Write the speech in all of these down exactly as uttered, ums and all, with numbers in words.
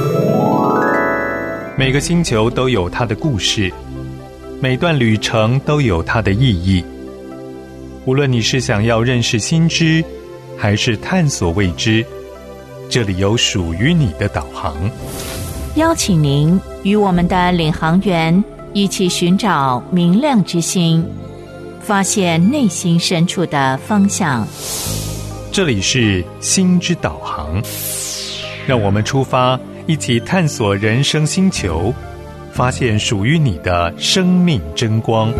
每个星球都有它的故事，每段旅程都有它的意义。无论你是想要认识新知，还是探索未知，这里有属于你的导航。 邀请您与我们的领航员一起寻找明亮之星，发现内心深处的方向。 这里是心之导航，让我们出发，一起探索人生星球，发现属于你的生命真光。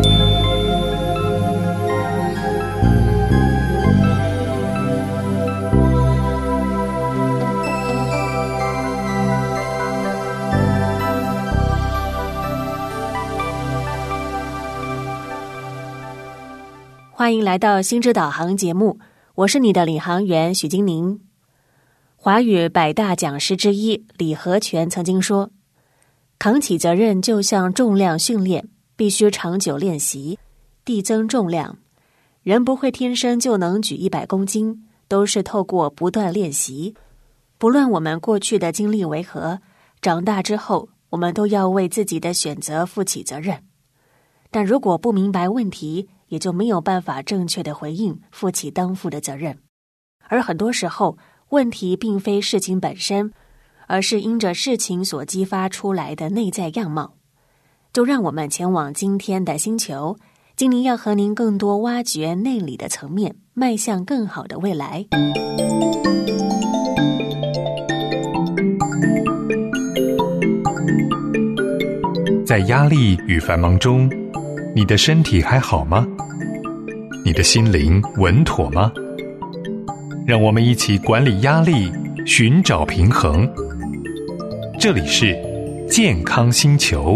欢迎来到心之导航节目，我是你的领航员许金宁。华语百大讲师之一李和全曾经说，扛起责任就像重量训练，必须长久练习，递增重量。人不会天生就能举一百公斤，都是透过不断练习。不论我们过去的经历为何，长大之后我们都要为自己的选择负起责任。但如果不明白问题，也就没有办法正确的回应，负起当负的责任。而很多时候，问题并非事情本身，而是因着事情所激发出来的内在样貌。就让我们前往今天的星球，今年要和您更多挖掘内里的层面，迈向更好的未来。 在压力与繁忙中，你的身体还好吗？你的心灵稳妥吗？让我们一起管理压力，寻找平衡。这里是健康星球。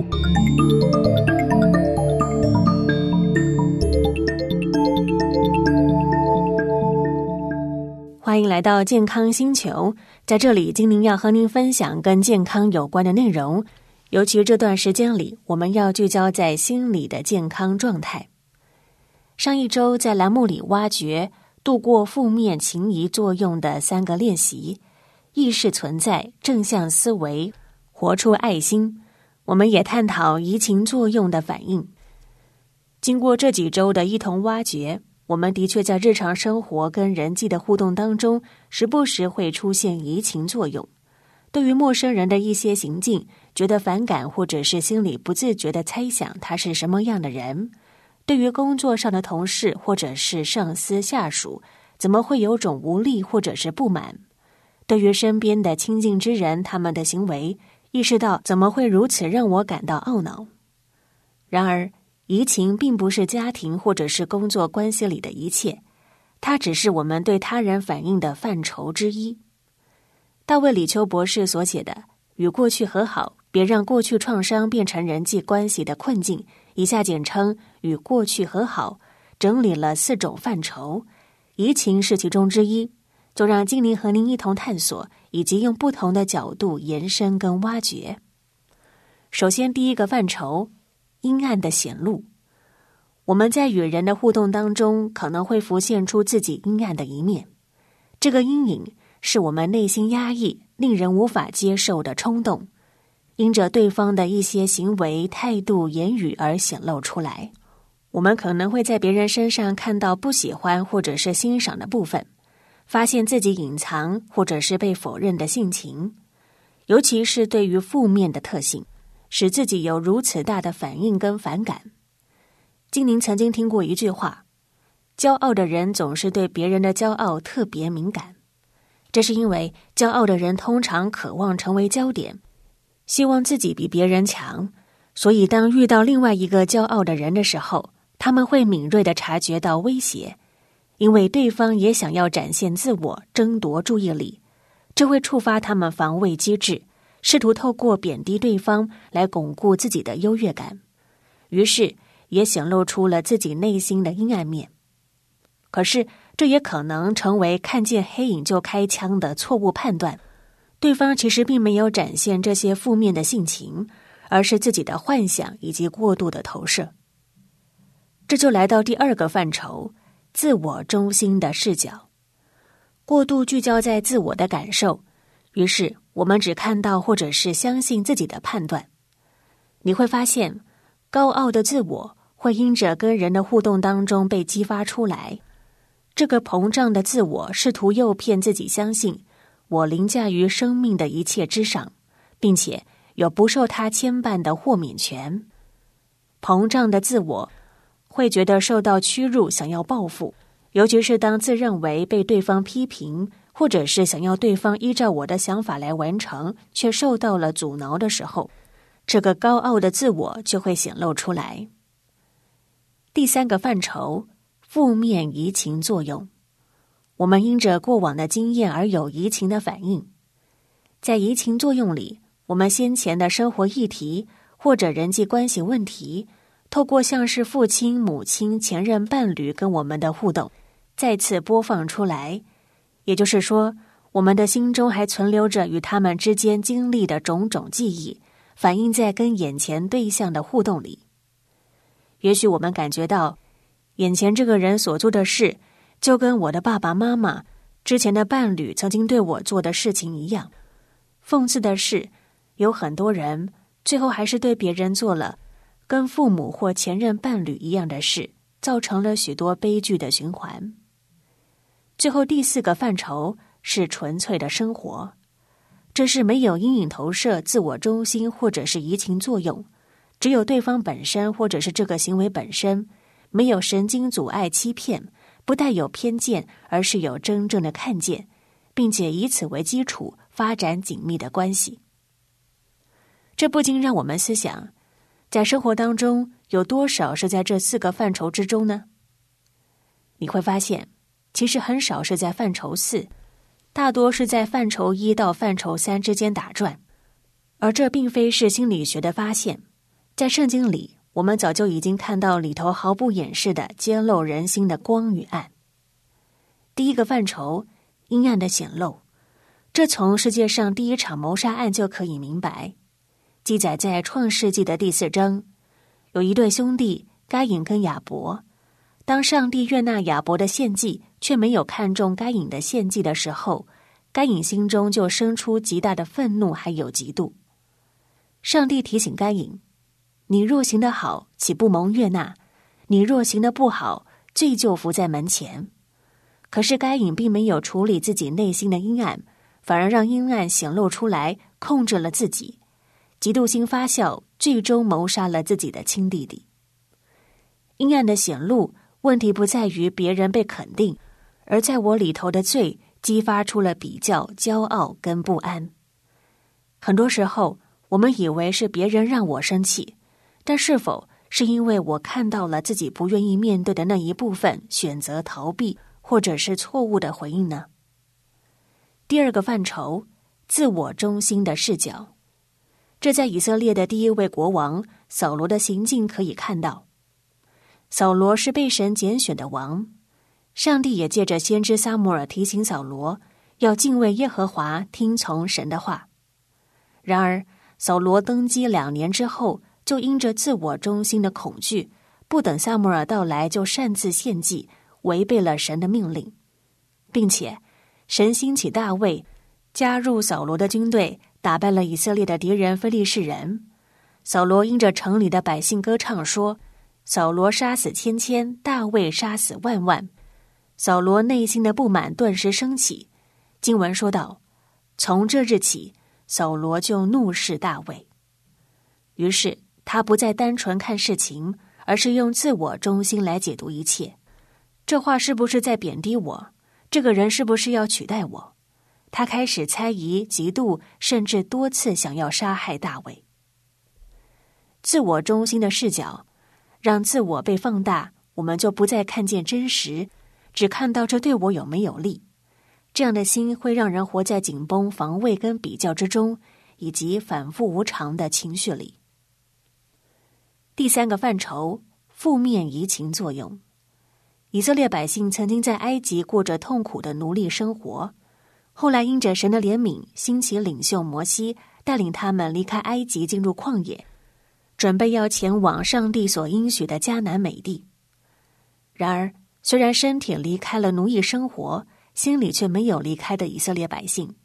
欢迎来到健康星球，在这里金宁要和您分享跟健康有关的内容，尤其这段时间里，我们要聚焦在心理的健康状态。上一周在栏目里挖掘度过负面情谊作用的三个练习，意识存在、正向思维、活出爱心。我们也探讨移情作用的反应。经过这几周的一同挖掘，我们的确在日常生活跟人际的互动当中，时不时会出现移情作用。对于陌生人的一些行径，觉得反感，或者是心里不自觉地猜想他是什么样的人。对于工作上的同事或者是上司下属，怎么会有种无力或者是不满？对于身边的亲近之人，他们的行为，意识到怎么会如此让我感到懊恼。然而，移情并不是家庭或者是工作关系里的一切，它只是我们对他人反应的范畴之一。大卫李秋博士所写的《与过去和好，别让过去创伤变成人际关系的困境》，以下简称与过去和好，整理了四种范畴，移情是其中之一。就让金宁和您一同探索，以及用不同的角度延伸跟挖掘。首先，第一个范畴，阴暗的显露。我们在与人的互动当中，可能会浮现出自己阴暗的一面。这个阴影是我们内心压抑、令人无法接受的冲动，因着对方的一些行为、态度、言语而显露出来。我们可能会在别人身上看到不喜欢或者是欣赏的部分，发现自己隐藏或者是被否认的性情，尤其是对于负面的特性，使自己有如此大的反应跟反感。金宁曾经听过一句话，骄傲的人总是对别人的骄傲特别敏感。这是因为骄傲的人通常渴望成为焦点，希望自己比别人强，所以当遇到另外一个骄傲的人的时候，他们会敏锐地察觉到威胁，因为对方也想要展现自我，争夺注意力，这会触发他们防卫机制，试图透过贬低对方来巩固自己的优越感，于是也显露出了自己内心的阴暗面。可是这也可能成为看见黑影就开枪的错误判断，对方其实并没有展现这些负面的性情，而是自己的幻想以及过度的投射。这就来到第二个范畴，自我中心的视角。过度聚焦在自我的感受，于是我们只看到或者是相信自己的判断。你会发现，高傲的自我会因着跟人的互动当中被激发出来。这个膨胀的自我试图诱骗自己相信，我凌驾于生命的一切之上，并且有不受它牵绊的豁免权。膨胀的自我会觉得受到屈辱，想要报复，尤其是当自认为被对方批评，或者是想要对方依照我的想法来完成，却受到了阻挠的时候，这个高傲的自我就会显露出来。第三个范畴，负面移情作用。我们因着过往的经验而有移情的反应。在移情作用里，我们先前的生活议题或者人际关系问题，透过像是父亲、母亲、前任伴侣跟我们的互动，再次播放出来。也就是说，我们的心中还存留着与他们之间经历的种种记忆，反映在跟眼前对象的互动里。也许我们感觉到，眼前这个人所做的事，就跟我的爸爸妈妈之前的伴侣曾经对我做的事情一样。讽刺的是，有很多人最后还是对别人做了跟父母或前任伴侣一样的事，造成了许多悲剧的循环。最后第四个范畴是纯粹的生活，这是没有阴影投射、自我中心或者是移情作用，只有对方本身或者是这个行为本身，没有神经阻碍欺骗，不带有偏见，而是有真正的看见，并且以此为基础发展紧密的关系。这不禁让我们思想，在生活当中有多少是在这四个范畴之中呢？你会发现，其实很少是在范畴四，大多是在范畴一到范畴三之间打转。而这并非是心理学的发现，在圣经里，我们早就已经看到里头毫不掩饰的揭露人心的光与暗。第一个范畴，阴暗的显露，这从世界上第一场谋杀案就可以明白。记载在创世纪的第四章，有一对兄弟该隐跟亚伯，当上帝悦纳亚伯的献祭，却没有看中该隐的献祭的时候，该隐心中就生出极大的愤怒还有嫉妒。上帝提醒该隐，你若行得好，岂不蒙悦纳？你若行得不好，罪就伏在门前。可是该隐并没有处理自己内心的阴暗，反而让阴暗显露出来，控制了自己。嫉妒心发酵，最终谋杀了自己的亲弟弟。阴暗的显露，问题不在于别人被肯定，而在我里头的罪激发出了比较、骄傲跟不安。很多时候，我们以为是别人让我生气，但是否是因为我看到了自己不愿意面对的那一部分，选择逃避，或者是错误的回应呢？第二个范畴，自我中心的视角。这在以色列的第一位国王扫罗的行径可以看到。扫罗是被神拣选的王，上帝也借着先知撒母耳提醒扫罗要敬畏耶和华，听从神的话。然而扫罗登基两年之后，就因着自我中心的恐惧，不等撒母耳到来就擅自献祭，违背了神的命令，并且神兴起大卫加入扫罗的军队，打败了以色列的敌人非利士人。扫罗因着城里的百姓歌唱说，扫罗杀死千千，大卫杀死万万。扫罗内心的不满顿时升起。经文说道，从这日起，扫罗就怒视大卫。于是他不再单纯看事情，而是用自我中心来解读一切。这话是不是在贬低我？这个人是不是要取代我？他开始猜疑、嫉妒，甚至多次想要杀害大卫。自我中心的视角让自我被放大，我们就不再看见真实，只看到这对我有没有利。这样的心会让人活在紧绷、防卫跟比较之中，以及反复无常的情绪里。第三个范畴，负面移情作用。以色列百姓曾经在埃及过着痛苦的奴隶生活，后来因着神的怜悯，兴起领袖摩西，带领他们离开埃及，进入旷野，准备要前往上帝所应许的迦南美地。然而，虽然身体离开了奴役生活，心里却没有离开的以色列百姓，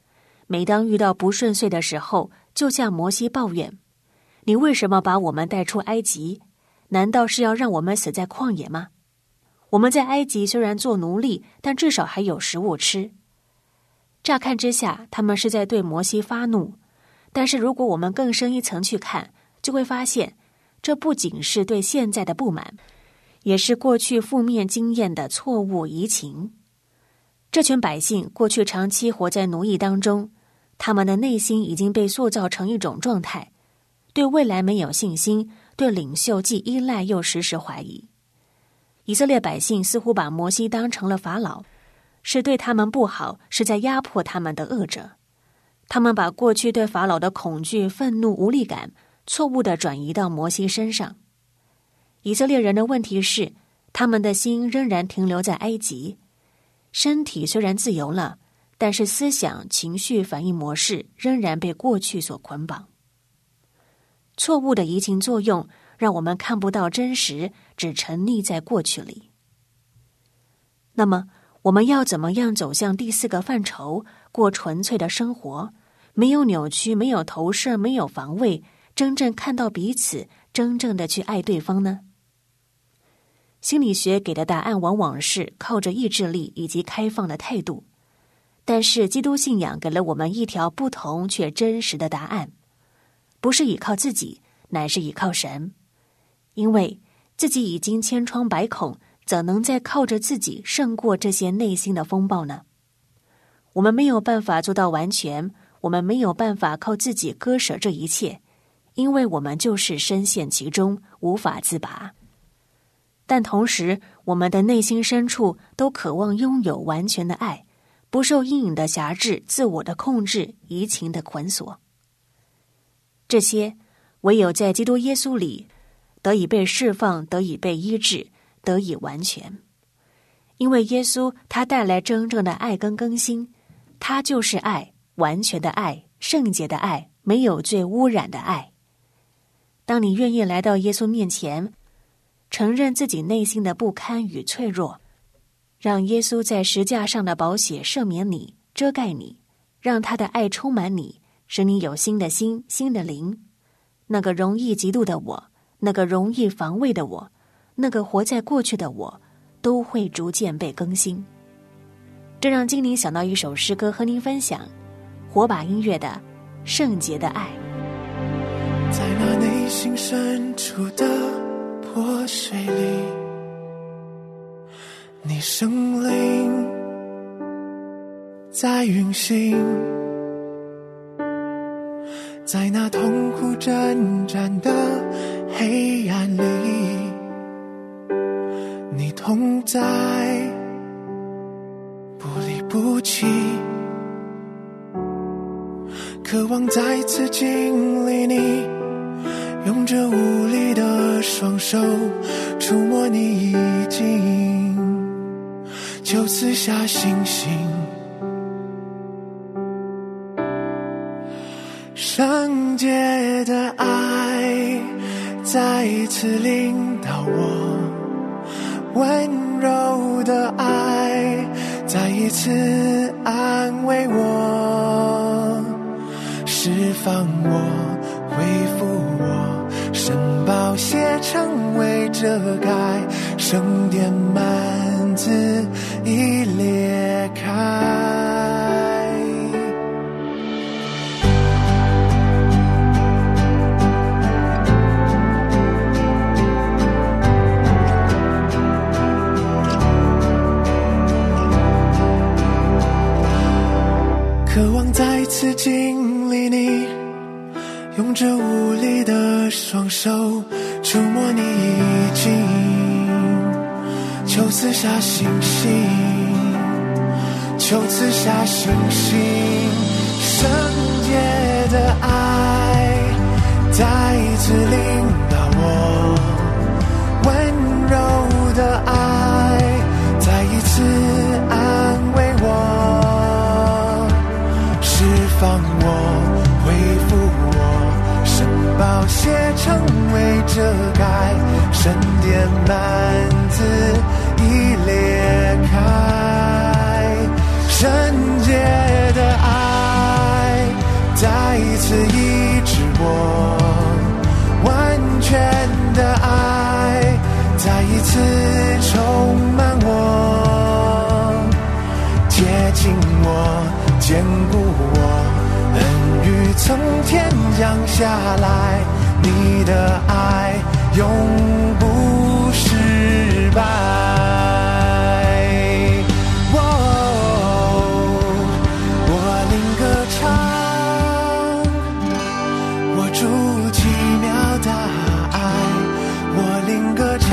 每当遇到不顺遂的时候，就向摩西抱怨：你为什么把我们带出埃及？难道是要让我们死在旷野吗？我们在埃及虽然做奴隶，但至少还有食物吃。乍看之下，他们是在对摩西发怒，但是如果我们更深一层去看，就会发现，这不仅是对现在的不满，也是过去负面经验的错误移情。这群百姓过去长期活在奴役当中，他们的内心已经被塑造成一种状态，对未来没有信心，对领袖既依赖又时时怀疑。以色列百姓似乎把摩西当成了法老，是对他们不好，是在压迫他们的恶者。他们把过去对法老的恐惧、愤怒、无力感错误地转移到摩西身上。以色列人的问题是，他们的心仍然停留在埃及，身体虽然自由了，但是思想、情绪反应模式仍然被过去所捆绑。错误的移情作用让我们看不到真实，只沉溺在过去里。那么我们要怎么样走向第四个范畴，过纯粹的生活，没有扭曲，没有投射，没有防卫，真正看到彼此，真正的去爱对方呢？心理学给的答案往往是靠着意志力以及开放的态度，但是基督信仰给了我们一条不同却真实的答案，不是依靠自己，乃是依靠神。因为自己已经千疮百孔，怎能再靠着自己胜过这些内心的风暴呢？我们没有办法做到完全，我们没有办法靠自己割舍这一切，因为我们就是深陷其中，无法自拔。但同时，我们的内心深处都渴望拥有完全的爱，不受阴影的辖制、自我的控制、移情的捆锁。这些唯有在基督耶稣里得以被释放，得以被医治，得以完全。因为耶稣他带来真正的爱跟更新，他就是爱，完全的爱，圣洁的爱，没有罪污染的爱。当你愿意来到耶稣面前，承认自己内心的不堪与脆弱，让耶稣在十架上的宝血赦免你，遮盖你，让他的爱充满你，使你有新的心，新的灵。那个容易嫉妒的我，那个容易防卫的我，那个活在过去的我，都会逐渐被更新。这让精灵想到一首诗歌和您分享，火把音乐的《圣洁的爱》。 在那内心深处的破碎里，你生灵在运行，在那痛苦挣扎的黑暗里，你同在不离不弃，渴望再次经历你，用这无力的双手触摸你意境，就赐下信心。圣洁的爱再一次领导我，温柔的爱再一次安慰我，释放我，恢复我，神宝血成为遮盖，圣殿幔子已裂开。渴望再次经历你，用这无力的双手触摸你意境，求赐下信心，求赐下信心。圣洁的爱再一次领导我，温柔的爱再一次安慰我，释放我，恢复我，神宝血成为遮盖，圣殿幔子已裂开，圣洁的爱次医治我，完全的爱再一次充满我，接近我，坚固我，恩雨从天降下来，你的爱永不失败。我灵歌唱，我主奇妙的爱，我灵歌唱，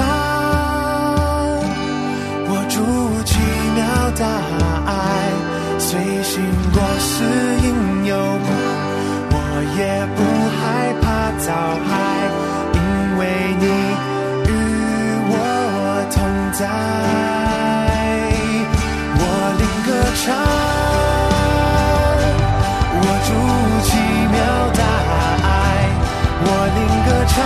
我主奇妙的爱，随行过死荫幽谷，我也不害怕遭害，因为你与我同在。我灵歌唱，我主奇妙的爱，我灵歌唱，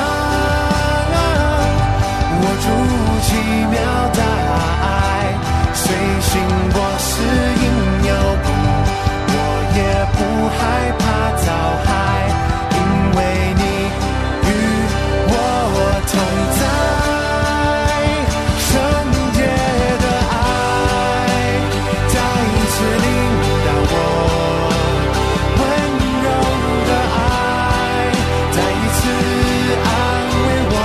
我主奇妙的爱，随行过死荫幽谷，我也不害怕遭害，因为你与我同在。圣洁的爱再一次领导我，温柔的爱再一次安慰我，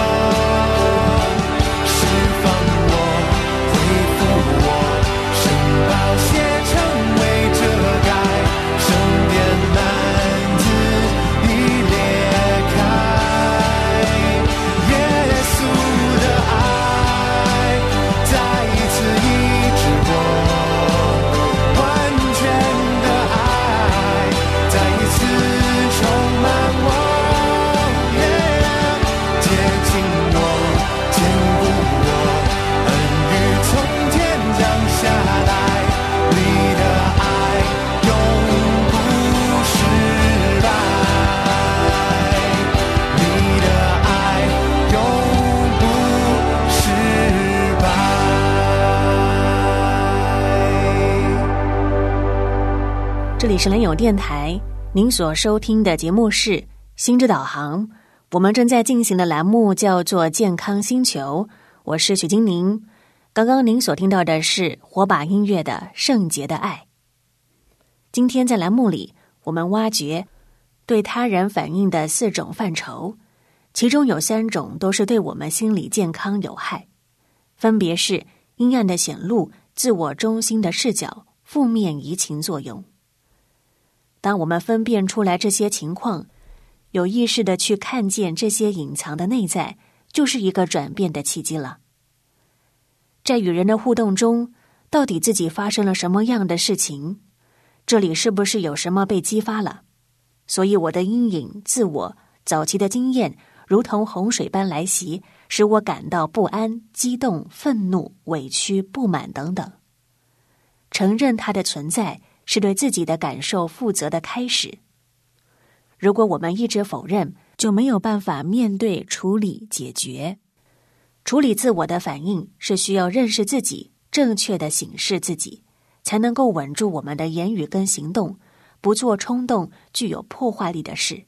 释放我，恢复我，圣宝血成为遮盖，圣殿幔子已裂开，耶稣的爱再一次医治我，完全的爱再一次充满我，yeah, 接近我，坚固我，恩雨从天降下来，你的爱永不失败，你的爱永不失败。 这里是联友电台，您所收听的节目是心之导航，我们正在进行的栏目叫做健康星球，我是许金宁。刚刚您所听到的是火把音乐的圣洁的爱。今天在栏目里，我们挖掘对他人反应的四种范畴，其中有三种都是对我们心理健康有害，分别是阴暗的显露、自我中心的视角、负面移情作用。当我们分辨出来这些情况，有意识地去看见这些隐藏的内在，就是一个转变的契机了。在与人的互动中，到底自己发生了什么样的事情？这里是不是有什么被激发了？所以我的阴影、自我、早期的经验，如同洪水般来袭，使我感到不安、激动、愤怒、委屈、不满等等。承认它的存在，是对自己的感受负责的开始。如果我们一直否认，就没有办法面对、处理、解决。处理自我的反应是需要认识自己，正确的省视自己，才能够稳住我们的言语跟行动，不做冲动、具有破坏力的事。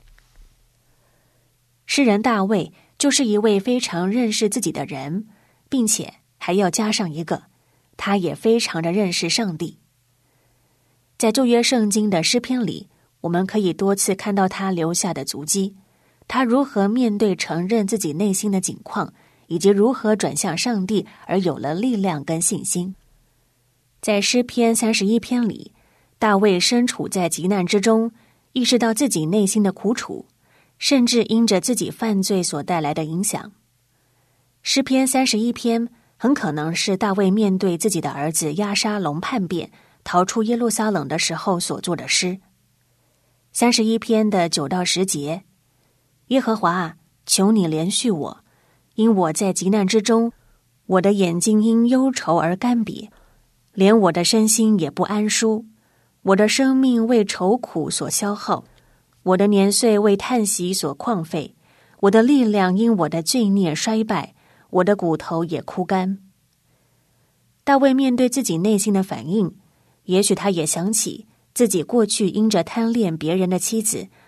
诗人大卫就是一位非常认识自己的人，并且还要加上一个，他也非常的认识上帝。在旧约圣经的诗篇里，我们可以多次看到他留下的足迹，他如何面对承认自己内心的境况，以及如何转向上帝而有了力量跟信心。在诗篇三十一篇里，大卫身处在急难之中，意识到自己内心的苦楚，甚至因着自己犯罪所带来的影响。诗篇三十一篇很可能是大卫面对自己的儿子押沙龙叛变，逃出耶路撒冷的时候所做的诗。三十一篇的九到十节，耶和华啊，求你怜恤我，因我在急难之中，我的眼睛因忧愁而干瘪，连我的身心也不安舒，我的生命为愁苦所消耗，我的年岁为叹息所旷废，我的力量因我的罪孽衰败，我的骨头也枯干。大卫面对自己内心的反应，也许他也想起自己过去因着贪恋别人的妻子，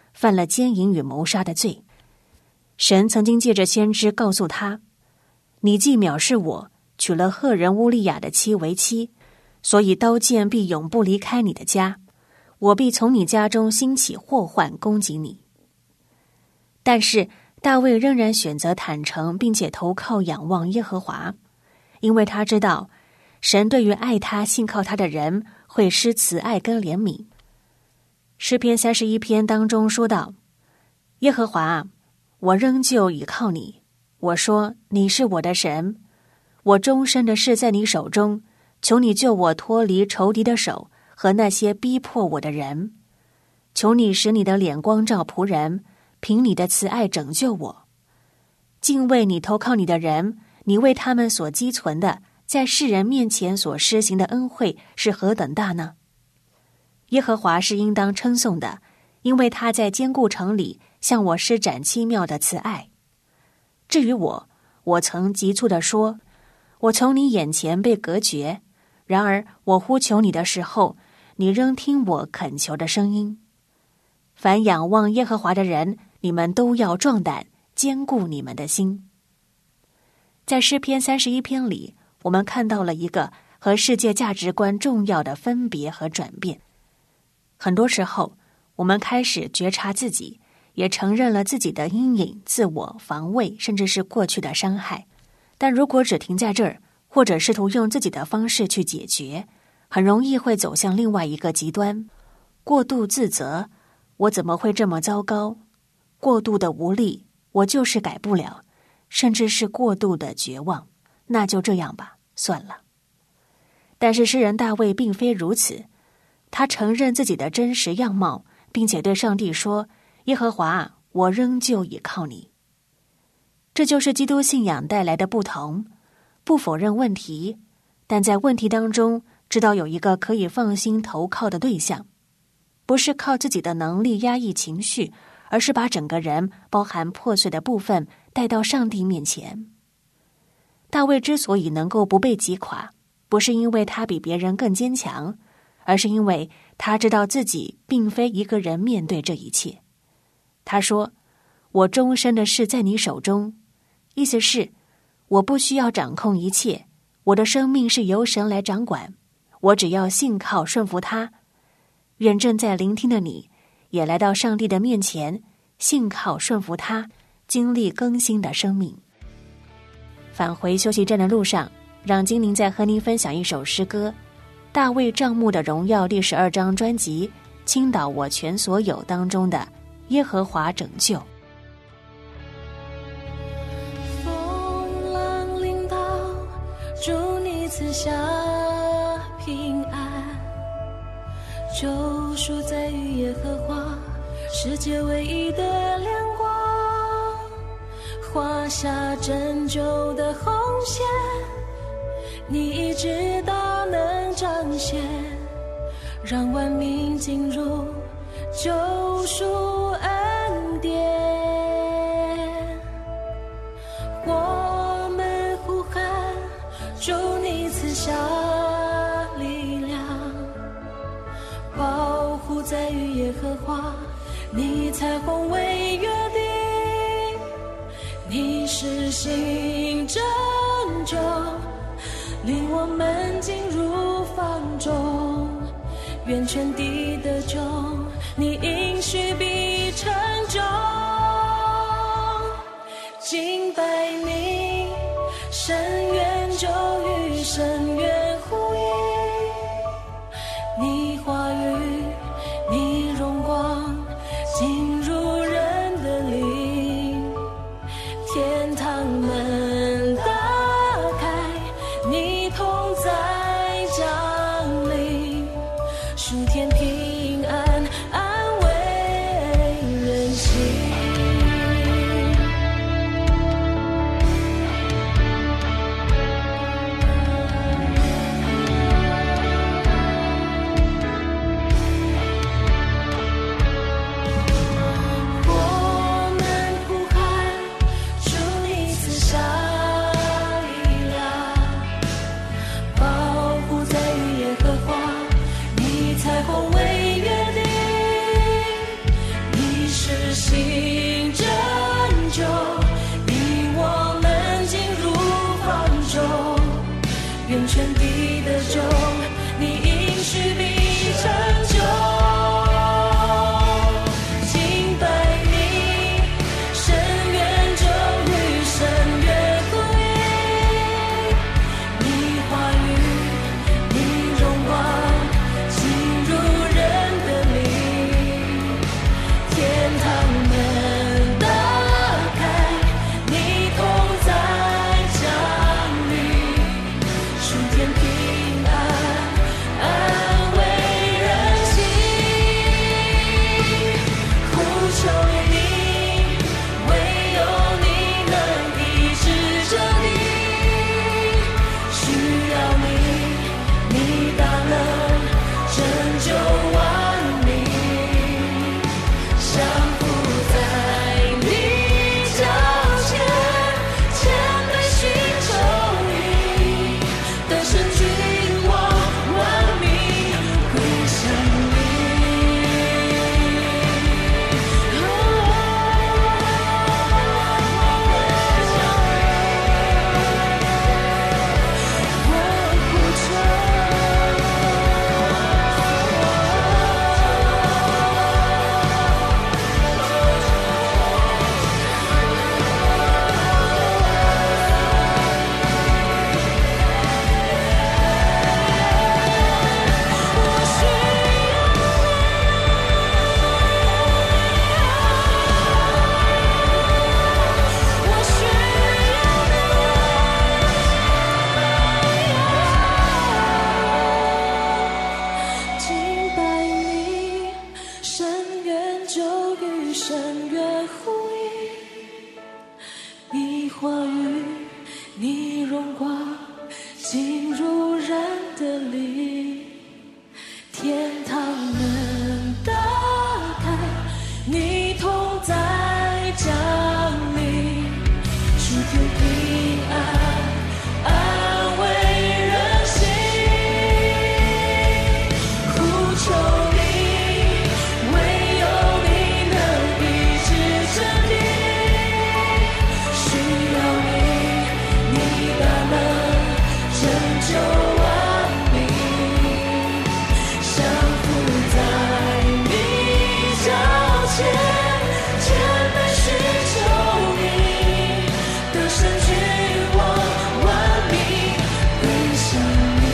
犯了奸淫与谋杀的罪。神曾经借着先知告诉他，你既藐视我，娶了赫人乌利亚的妻为妻，所以刀剑必永不离开你的家，我必从你家中兴起祸患攻击你。但是大卫仍然选择坦诚并且投靠仰望耶和华，因为他知道神对于爱他信靠他的人会施慈爱跟怜悯。诗篇三十一篇当中说道，耶和华，我仍旧倚靠你，我说你是我的神，我终身的事在你手中，求你救我脱离仇敌的手和那些逼迫我的人，求你使你的脸光照仆人，凭你的慈爱拯救我。敬畏你投靠你的人，你为他们所积存的，在世人面前所施行的恩惠是何等大呢？耶和华是应当称颂的，因为他在坚固城里向我施展奇妙的慈爱。至于我，我曾急促地说，我从你眼前被隔绝，然而我呼求你的时候，你仍听我恳求的声音。凡仰望耶和华的人，你们都要壮胆，坚固你们的心。在诗篇三十一篇里，我们看到了一个和世界价值观重要的分别和转变。很多时候，我们开始觉察自己，也承认了自己的阴影、自我防卫，甚至是过去的伤害。但如果只停在这儿，或者试图用自己的方式去解决，很容易会走向另外一个极端，过度自责，我怎么会这么糟糕？过度的无力，我就是改不了，甚至是过度的绝望，那就这样吧，算了。但是诗人大卫并非如此，他承认自己的真实样貌，并且对上帝说，耶和华，我仍旧倚靠你。这就是基督信仰带来的不同，不否认问题，但在问题当中知道有一个可以放心投靠的对象，不是靠自己的能力压抑情绪，而是把整个人包含破碎的部分带到上帝面前。大卫之所以能够不被击垮，不是因为他比别人更坚强，而是因为他知道自己并非一个人面对这一切。他说，我终身的事在你手中，意思是我不需要掌控一切，我的生命是由神来掌管，我只要信靠顺服他。愿正在聆听的你也来到上帝的面前，信靠顺服他，经历更新的生命。返回休息站的路上，让精灵再和您分享一首诗歌，大卫帐幕的荣耀第十二章专辑《倾倒我全所有》当中的耶和华拯救。 风浪临到，祝你赐下平安，救赎在于耶和华，世界唯一的亮光，画下拯救的红线，你一直大能彰显，让万民进入救赎恩典。我们呼喊，祝你赐下力量，保护在于耶和华，你彩虹为约定，你施行拯救，领我们进入房中，愿全地得救，你应许必成就。敬拜你，深渊就与深渊呼应，你话语，你荣光进入人的灵，天堂门打开，你同在降临，属天平安安慰声乐呼应，你话语，你荣光进入人的灵，天堂能打开，你同在降临，主天平安安慰人心，呼求你，唯有你能医治真理，需要你，你大能拯救万民，降服在你脚前，谦卑寻求你，得胜君王，万民归向你。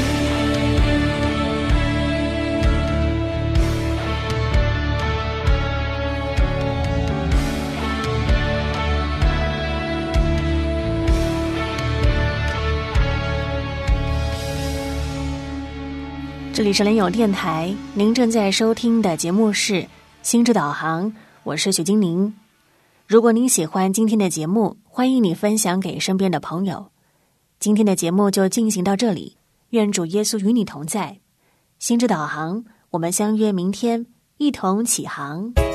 这里是联友电台，您正在收听的节目是心智导航，我是许金宁。如果您喜欢今天的节目，欢迎你分享给身边的朋友。今天的节目就进行到这里，愿主耶稣与你同在。心智导航，我们相约明天，一同起航。